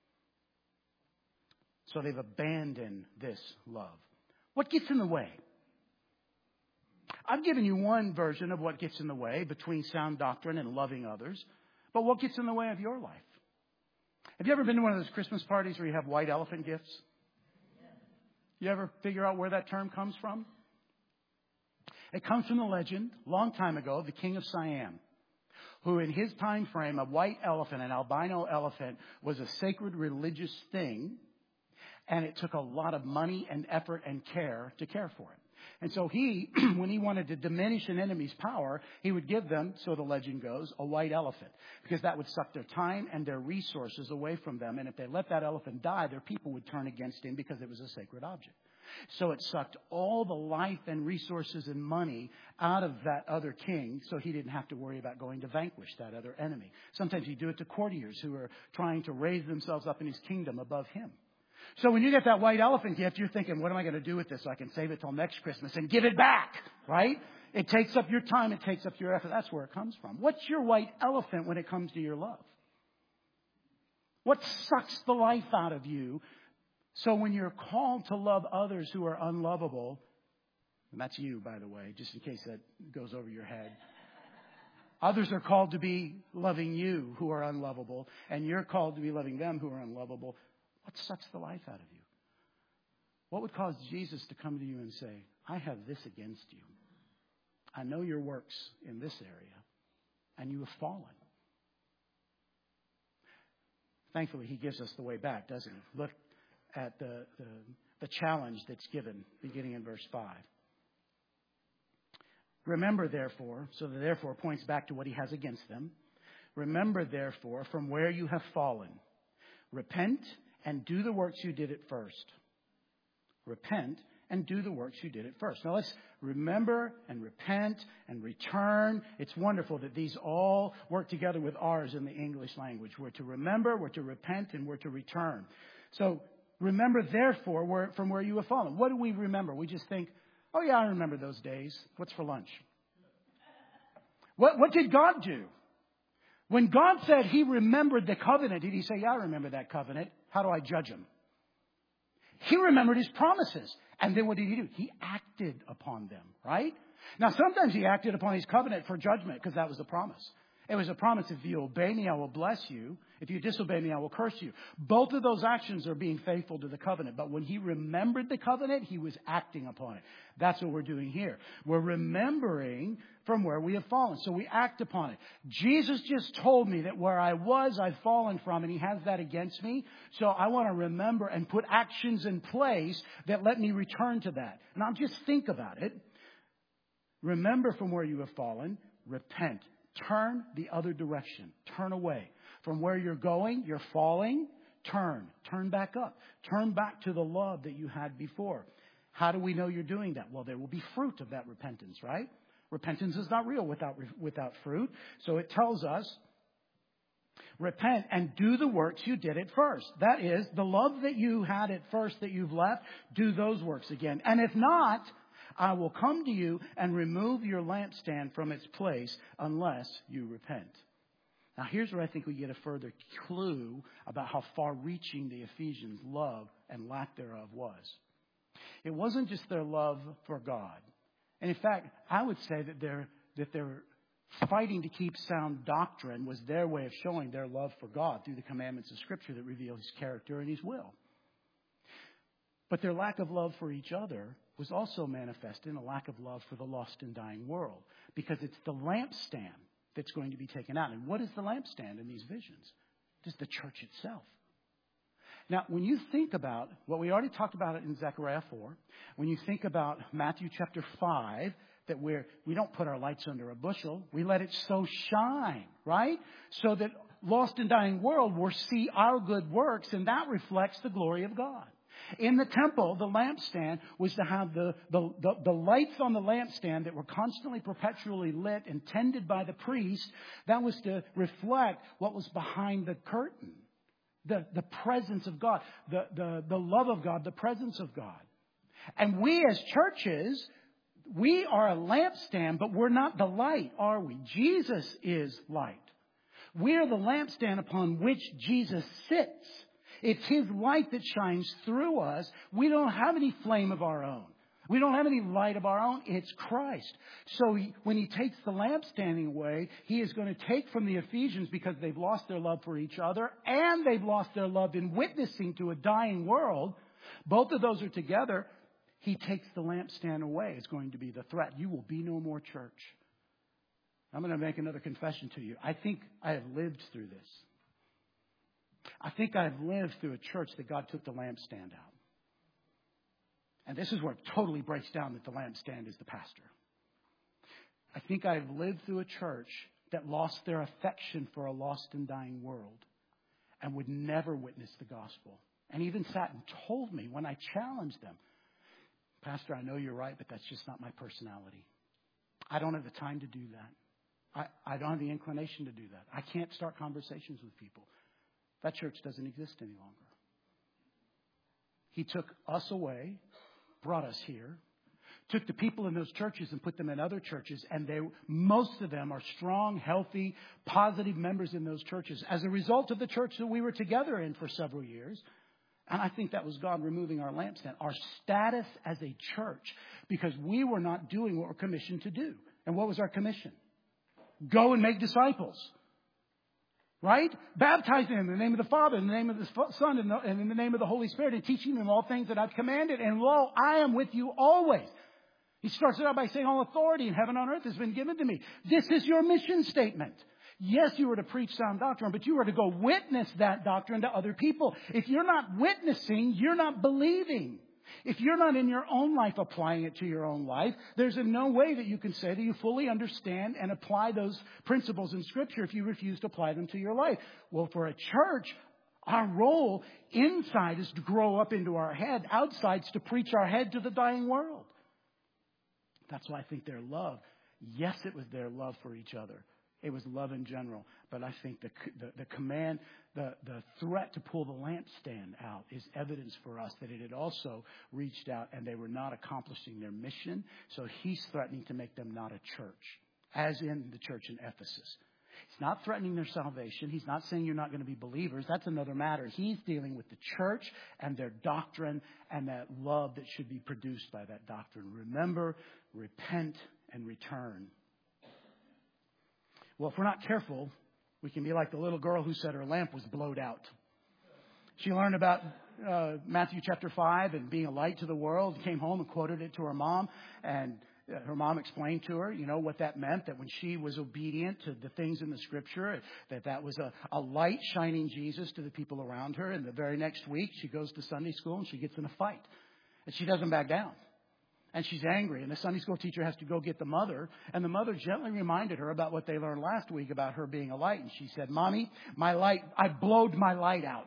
So they've abandoned this love. What gets in the way? I've given you one version of what gets in the way between sound doctrine and loving others. But what gets in the way of your life? Have you ever been to one of those Christmas parties where you have white elephant gifts? You ever figure out where that term comes from? It comes from the legend, long time ago, the king of Siam, who in his time frame, a white elephant, an albino elephant, was a sacred religious thing. And it took a lot of money and effort and care to care for it. And so he, when he wanted to diminish an enemy's power, he would give them, so the legend goes, a white elephant. Because that would suck their time and their resources away from them. And if they let that elephant die, their people would turn against him because it was a sacred object. So it sucked all the life and resources and money out of that other king, so he didn't have to worry about going to vanquish that other enemy. Sometimes he'd do it to courtiers who were trying to raise themselves up in his kingdom above him. So when you get that white elephant gift, you're thinking, what am I going to do with this so I can save it till next Christmas and give it back, right? It takes up your time. It takes up your effort. That's where it comes from. What's your white elephant when it comes to your love? What sucks the life out of you? So when you're called to love others who are unlovable, and that's you, by the way, just in case that goes over your head. Others are called to be loving you who are unlovable, and you're called to be loving them who are unlovable. What sucks the life out of you? What would cause Jesus to come to you and say, I have this against you. I know your works in this area, and you have fallen. Thankfully, He gives us the way back, doesn't He? Look at the challenge that's given, beginning in verse 5. Remember, therefore, so the therefore points back to what He has against them. Remember, therefore, from where you have fallen. Repent and do the works you did at first. Repent and do the works you did at first. Now let's remember and repent and return. It's wonderful that these all work together with ours in the English language. We're to remember, we're to repent, and we're to return. So remember, therefore, from where you have fallen. What do we remember? We just think, oh yeah, I remember those days. What's for lunch? What did God do? When God said He remembered the covenant, did He say, yeah, I remember that covenant. How do I judge Him? He remembered His promises. And then what did He do? He acted upon them, right? Now, sometimes He acted upon His covenant for judgment because that was the promise. It was a promise, if you obey me, I will bless you. If you disobey me, I will curse you. Both of those actions are being faithful to the covenant. But when He remembered the covenant, He was acting upon it. That's what we're doing here. We're remembering from where we have fallen. So we act upon it. Jesus just told me that where I was, I've fallen from, and He has that against me. So I want to remember and put actions in place that let me return to that. Now just think about it. Remember from where you have fallen. Repent. Turn the other direction. Turn away. From where you're going, you're falling. Turn back up. Turn back to the love that you had before. How do we know you're doing that? Well, there will be fruit of that repentance, right? Repentance is not real without fruit. So it tells us, repent and do the works you did at first. That is, the love that you had at first that you've left, do those works again. And if not, I will come to you and remove your lampstand from its place unless you repent. Now, here's where I think we get a further clue about how far-reaching the Ephesians' love and lack thereof was. It wasn't just their love for God. And in fact, I would say that their fighting to keep sound doctrine was their way of showing their love for God through the commandments of Scripture that reveal His character and His will. But their lack of love for each other was also manifested in a lack of love for the lost and dying world, because it's the lampstand that's going to be taken out. And what is the lampstand in these visions? It is the church itself. Now, when you think about what we already talked about in Zechariah 4, when you think about Matthew chapter 5, that we don't put our lights under a bushel, we let it so shine, right? So that lost and dying world will see our good works, and that reflects the glory of God. In the temple, the lampstand was to have the lights on the lampstand that were constantly, perpetually lit and tended by the priest. That was to reflect what was behind the curtain. The presence of God, the love of God, the presence of God. And we as churches, we are a lampstand, but we're not the light, are we? Jesus is light. We are the lampstand upon which Jesus sits. It's His light that shines through us. We don't have any flame of our own. We don't have any light of our own. It's Christ. So when He takes the lampstanding away, He is going to take from the Ephesians, because they've lost their love for each other and they've lost their love in witnessing to a dying world. Both of those are together. He takes the lampstand away. It's going to be the threat. You will be no more church. I'm going to make another confession to you. I think I have lived through this. I think I've lived through a church that God took the lampstand out. And this is where it totally breaks down that the lampstand is the pastor. I think I've lived through a church that lost their affection for a lost and dying world and would never witness the gospel. And even sat and told me when I challenged them, Pastor, I know you're right, but that's just not my personality. I don't have the time to do that. I don't have the inclination to do that. I can't start conversations with people. That church doesn't exist any longer. He took us away, brought us here, took the people in those churches and put them in other churches, and most of them are strong, healthy, positive members in those churches as a result of the church that we were together in for several years. And I think that was God removing our lampstand, our status as a church, because we were not doing what we're commissioned to do. And what was our commission? Go and make disciples. Right? Baptizing them in the name of the Father, in the name of the Son, and in the name of the Holy Spirit, and teaching them all things that I've commanded. And lo, I am with you always. He starts it out by saying, all authority in heaven and on earth has been given to me. This is your mission statement. Yes, you were to preach sound doctrine, but you were to go witness that doctrine to other people. If you're not witnessing, you're not believing. If you're not in your own life applying it to your own life, there's in no way that you can say that you fully understand and apply those principles in Scripture if you refuse to apply them to your life. Well, for a church, our role inside is to grow up into our head. Outside is to preach our head to the dying world. That's why I think their love, yes, it was their love for each other. It was love in general. But I think the command, the threat to pull the lampstand out is evidence for us that it had also reached out and they were not accomplishing their mission. So He's threatening to make them not a church, as in the church in Ephesus. He's not threatening their salvation. He's not saying you're not going to be believers. That's another matter. He's dealing with the church and their doctrine and that love that should be produced by that doctrine. Remember, repent, and return. Well, if we're not careful, we can be like the little girl who said her lamp was blowed out. She learned about Matthew chapter 5 and being a light to the world, came home and quoted it to her mom, and her mom explained to her, what that meant, that when she was obedient to the things in the Scripture, that was a light shining Jesus to the people around her. And the very next week, she goes to Sunday school and she gets in a fight. And she doesn't back down. And she's angry. And the Sunday school teacher has to go get the mother. And the mother gently reminded her about what they learned last week about her being a light. And she said, Mommy, I blowed my light out.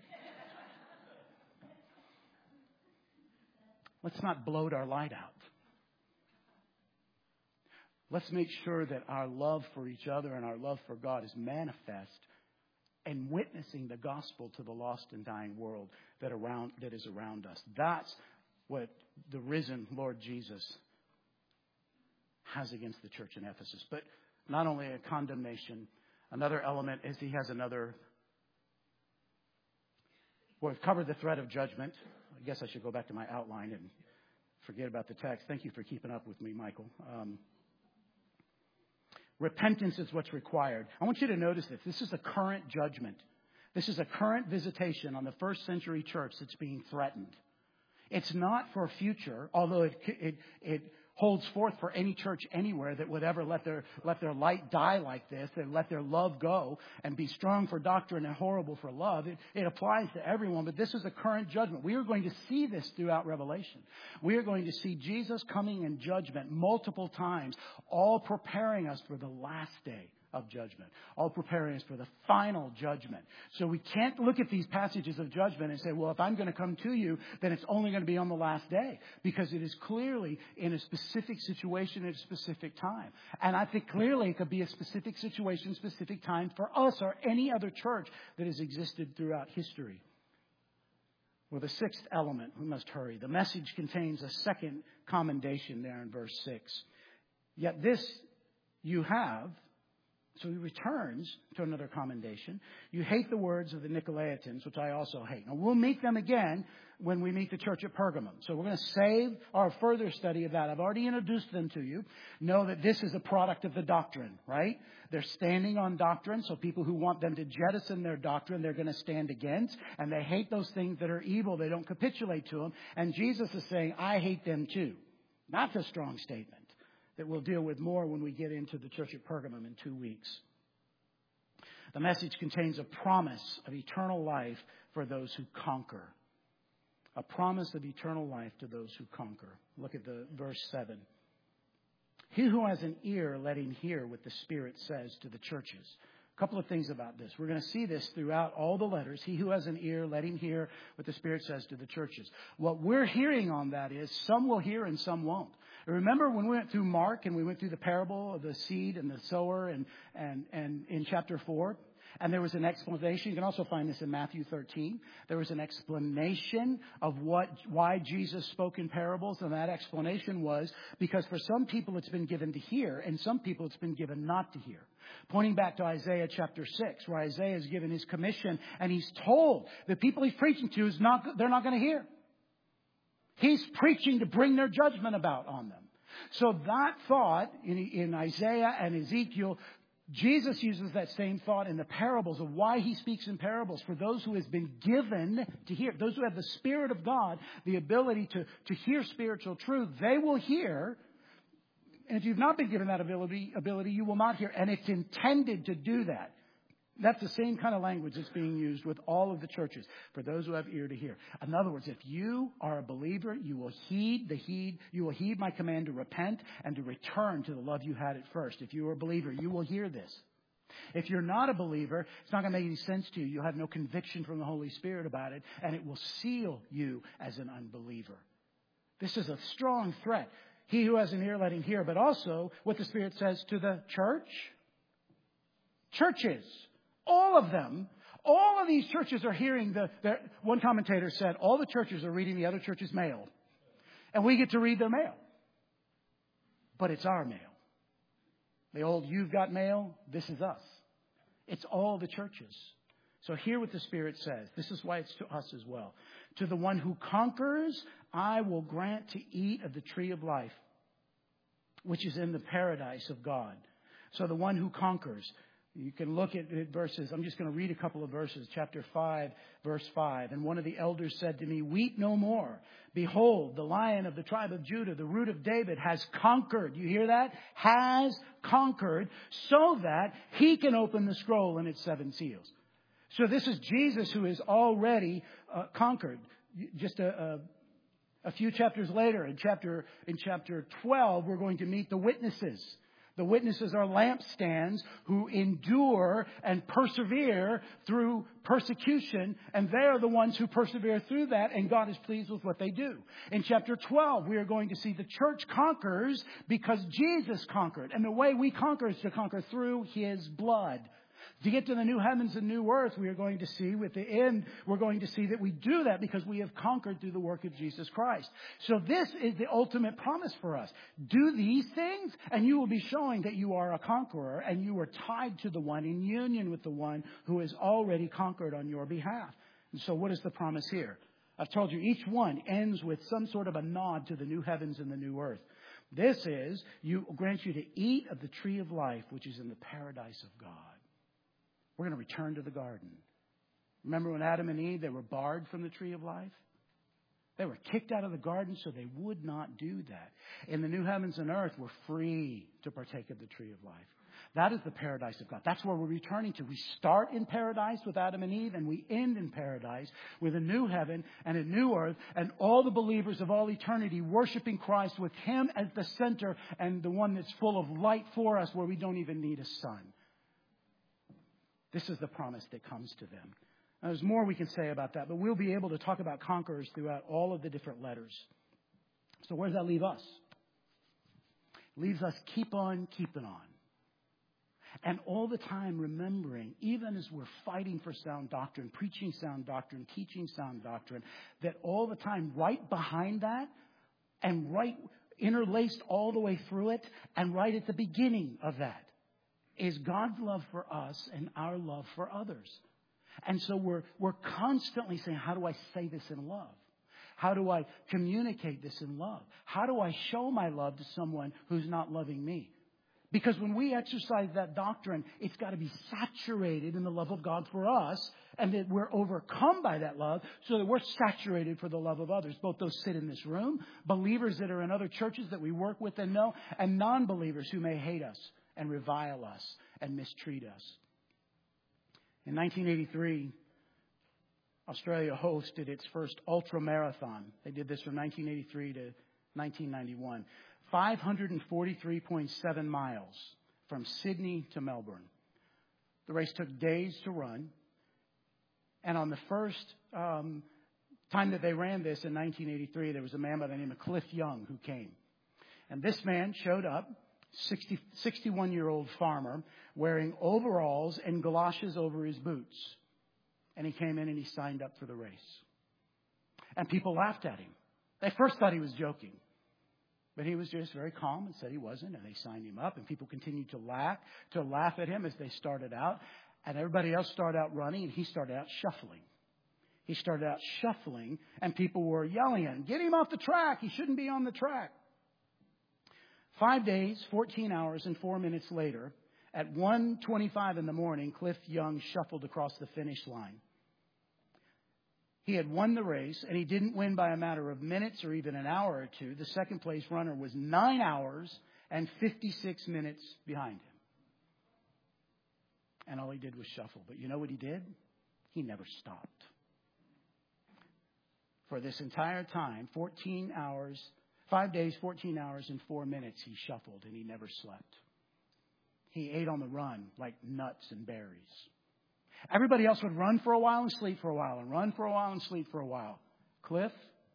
Let's not bloat our light out. Let's make sure that our love for each other and our love for God is manifest and witnessing the gospel to the lost and dying world that is around us. That's what the risen Lord Jesus has against the church in Ephesus. But not only a condemnation, another element is He has another. We've covered the threat of judgment. guess I should go back to my outline and forget about the text. Thank you for keeping up with me, Michael. Repentance is what's required. I want you to notice this. This is a current judgment. This is a current visitation on the first century church that's being threatened. It's not for future, although it holds forth for any church anywhere that would ever let their light die like this and let their love go and be strong for doctrine and horrible for love. It applies to everyone, but this is a current judgment. We are going to see this throughout Revelation. We are going to see Jesus coming in judgment multiple times, all preparing us for the last day of judgment, all preparing us for the final judgment. So we can't look at these passages of judgment and say, well, if I'm going to come to you, then it's only going to be on the last day, because it is clearly in a specific situation at a specific time. And I think clearly it could be a specific situation, specific time for us or any other church that has existed throughout history. Well, the sixth element, we must hurry. The message contains a second commendation there in verse 6. Yet this you have. So he returns to another commendation. You hate the words of the Nicolaitans, which I also hate. Now, we'll meet them again when we meet the church at Pergamum. So we're going to save our further study of that. I've already introduced them to you. Know that this is a product of the doctrine, right? They're standing on doctrine, so people who want them to jettison their doctrine, they're going to stand against. And they hate those things that are evil. They don't capitulate to them. And Jesus is saying, I hate them too. That's a strong statement that we'll deal with more when we get into the church at Pergamum in 2 weeks. The message contains a promise of eternal life for those who conquer. A promise of eternal life to those who conquer. Look at the verse 7. He who has an ear, let him hear what the Spirit says to the churches. A couple of things about this. We're going to see this throughout all the letters. He who has an ear, let him hear what the Spirit says to the churches. What we're hearing on that is some will hear and some won't. Remember when we went through Mark and we went through the parable of the seed and the sower and in chapter 4? And there was an explanation. You can also find this in Matthew 13. There was an explanation of why Jesus spoke in parables. And that explanation was because for some people it's been given to hear and some people it's been given not to hear. Pointing back to Isaiah chapter 6, where Isaiah is given his commission and he's told the people he's preaching to they're not going to hear. He's preaching to bring their judgment about on them. So that thought in Isaiah and Ezekiel, Jesus uses that same thought in the parables of why he speaks in parables. For those who has been given to hear, those who have the Spirit of God, the ability to hear spiritual truth, they will hear. And if you've not been given that ability, you will not hear. And it's intended to do that. That's the same kind of language that's being used with all of the churches for those who have ear to hear. In other words, if you are a believer, you will heed my command to repent and to return to the love you had at first. If you are a believer, you will hear this. If you're not a believer, it's not going to make any sense to you. You'll have no conviction from the Holy Spirit about it, and it will seal you as an unbeliever. This is a strong threat. He who has an ear, let him hear. But also what the Spirit says to the churches. All of them, all of these churches are hearing one commentator said, all the churches are reading the other church's mail. And we get to read their mail. But it's our mail. The old, you've got mail, this is us. It's all the churches. So hear what the Spirit says. This is why it's to us as well. To the one who conquers, I will grant to eat of the tree of life, which is in the paradise of God. So the one who conquers. You can look at verses. I'm just going to read a couple of verses. Chapter 5, verse 5. And one of the elders said to me, weep no more. Behold, the Lion of the tribe of Judah, the Root of David, has conquered. You hear that? Has conquered, so that he can open the scroll and its 7 seals. So this is Jesus who has already conquered. Just a few chapters later, in chapter 12, we're going to meet the witnesses. The witnesses are lampstands who endure and persevere through persecution. And they are the ones who persevere through that. And God is pleased with what they do. In chapter 12, we are going to see the church conquers because Jesus conquered. And the way we conquer is to conquer through his blood. To get to the new heavens and new earth, we are going to see with the end, we're going to see that we do that because we have conquered through the work of Jesus Christ. So this is the ultimate promise for us. Do these things and you will be showing that you are a conqueror and you are tied to the one, in union with the one who has already conquered on your behalf. And so what is the promise here? I've told you each one ends with some sort of a nod to the new heavens and the new earth. This is, grants you to eat of the tree of life, which is in the paradise of God. We're going to return to the garden. Remember when Adam and Eve, they were barred from the tree of life? They were kicked out of the garden so they would not do that. In the new heavens and earth, we're free to partake of the tree of life. That is the paradise of God. That's where we're returning to. We start in paradise with Adam and Eve, and we end in paradise with a new heaven and a new earth, and all the believers of all eternity worshiping Christ with Him as the center and the one that's full of light for us, where we don't even need a sun. This is the promise that comes to them. Now, there's more we can say about that, but we'll be able to talk about conquerors throughout all of the different letters. So where does that leave us? It leaves us keep on keeping on. And all the time remembering, even as we're fighting for sound doctrine, preaching sound doctrine, teaching sound doctrine, that all the time right behind that and right interlaced all the way through it and right at the beginning of that is God's love for us and our love for others. And so we're constantly saying, how do I say this in love? How do I communicate this in love? How do I show my love to someone who's not loving me? Because when we exercise that doctrine, it's got to be saturated in the love of God for us, and that we're overcome by that love so that we're saturated for the love of others. Both those sit in this room, believers that are in other churches that we work with and know, and non-believers who may hate us and revile us and mistreat us. In 1983, Australia hosted its first ultra marathon. They did this from 1983 to 1991. 543.7 miles from Sydney to Melbourne. The race took days to run. And on the first time that they ran this in 1983, there was a man by the name of Cliff Young who came. And this man showed up, 61-year-old farmer, wearing overalls and galoshes over his boots. And he came in and he signed up for the race. And people laughed at him. They first thought he was joking. But he was just very calm and said he wasn't, and they signed him up. And people continued to laugh at him as they started out. And everybody else started out running, and he started out shuffling. He started out shuffling, and people were yelling at him, "Get him off the track. He shouldn't be on the track." 5 days, 14 hours, and 4 minutes later, at 1:25 in the morning, Cliff Young shuffled across the finish line. He had won the race, and he didn't win by a matter of minutes or even an hour or two. The second place runner was 9 hours and 56 minutes behind him. And all he did was shuffle. But you know what he did? He never stopped. For this entire time, 14 hours, 5 days, 14 hours, and 4 minutes, he shuffled, and he never slept. He ate on the run like nuts and berries. Everybody else would run for a while and sleep for a while, and run for a while and sleep for a while. Cliff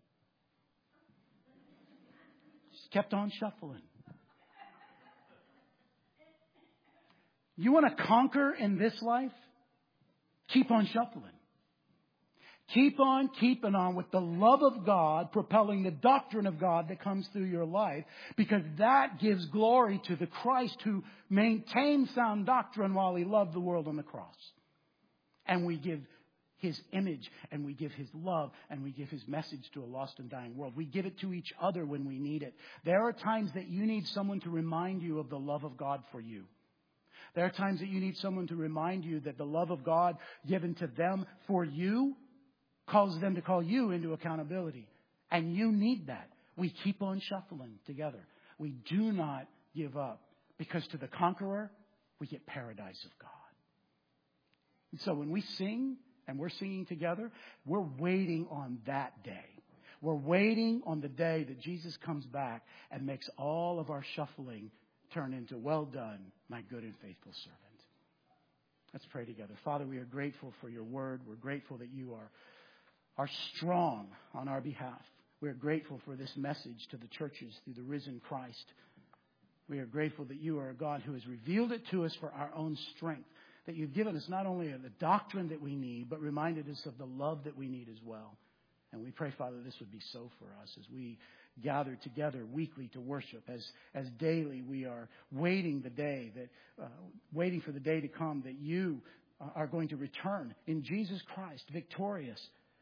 just kept on shuffling. You want to conquer in this life? Keep on shuffling. Keep on keeping on with the love of God, propelling the doctrine of God that comes through your life, because that gives glory to the Christ who maintained sound doctrine while He loved the world on the cross. And we give His image, and we give His love, and we give His message to a lost and dying world. We give it to each other when we need it. There are times that you need someone to remind you of the love of God for you. There are times that you need someone to remind you that the love of God given to them for you calls them to call you into accountability. And you need that. We keep on shuffling together. We do not give up, because to the conqueror, we get paradise of God. And so when we sing and we're singing together, we're waiting on that day. We're waiting on the day that Jesus comes back and makes all of our shuffling turn into, "Well done, my good and faithful servant." Let's pray together. Father, we are grateful for your word. We're grateful that you are strong on our behalf. We are grateful for this message to the churches through the risen Christ. We are grateful that you are a God who has revealed it to us for our own strength. That you've given us not only the doctrine that we need, but reminded us of the love that we need as well. And we pray, Father, this would be so for us as we gather together weekly to worship, as daily we are waiting for the day to come that you are going to return in Jesus Christ, victorious,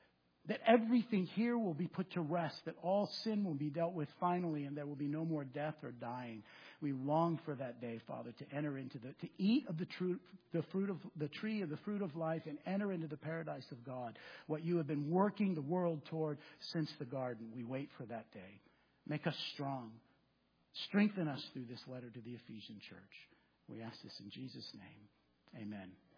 That everything here will be put to rest, that all sin will be dealt with finally, and there will be no more death or dying. We long for that day, Father, to enter into to eat of the fruit of the tree of the fruit of life and enter into the paradise of God. What you have been working the world toward since the garden. We wait for that day. Make us strong. Strengthen us through this letter to the Ephesian church. We ask this in Jesus' name. Amen.